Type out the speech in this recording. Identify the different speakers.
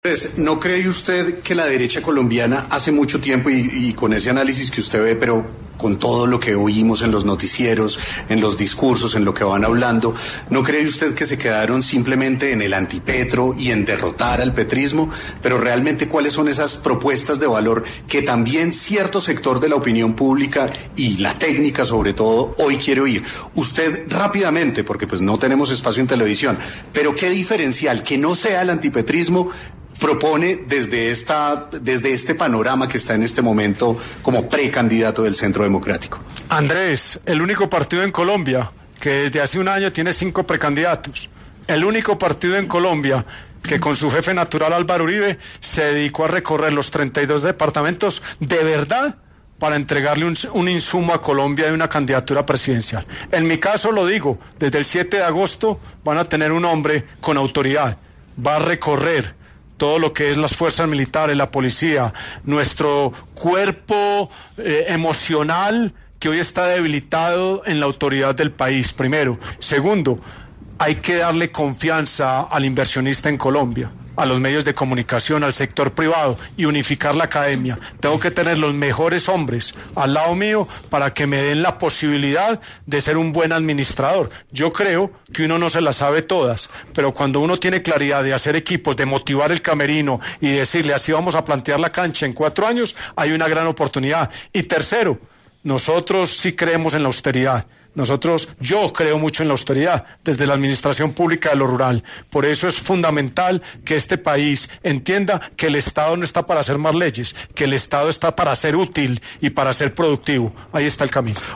Speaker 1: Pues, ¿no cree usted que la derecha colombiana hace mucho tiempo, y con ese análisis que usted ve, pero con todo lo que oímos en los noticieros, en los discursos, en lo que van hablando, ¿no cree usted que se quedaron simplemente en el antipetro y en derrotar al petrismo? Pero realmente, ¿cuáles son esas propuestas de valor que también cierto sector de la opinión pública y la técnica sobre todo hoy quiere oír? Usted rápidamente, porque pues no tenemos espacio en televisión, pero ¿qué diferencial que no sea el antipetrismo propone desde este panorama que está en este momento como precandidato del Centro Democrático?
Speaker 2: Andrés, el único partido en Colombia que desde hace un año tiene 5 precandidatos. El único partido en Colombia que con su jefe natural Álvaro Uribe se dedicó a recorrer los 32 departamentos de verdad para entregarle un insumo a Colombia de una candidatura presidencial. En mi caso lo digo, desde el 7 de agosto van a tener un hombre con autoridad, va a recorrer todo lo que es las fuerzas militares, la policía, nuestro cuerpo emocional que hoy está debilitado en la autoridad del país, primero. Segundo, hay que darle confianza al inversionista en Colombia, a los medios de comunicación, al sector privado y unificar la academia. Tengo que tener los mejores hombres al lado mío para que me den la posibilidad de ser un buen administrador. Yo creo que uno no se las sabe todas, pero cuando uno tiene claridad de hacer equipos, de motivar el camerino y decirle así vamos a plantear la cancha en 4 años, hay una gran oportunidad. Y tercero, nosotros sí creemos en la austeridad. Yo creo mucho en la austeridad desde la administración pública de lo rural. Por eso es fundamental que este país entienda que el Estado no está para hacer más leyes, que el Estado está para ser útil y para ser productivo. Ahí está el camino.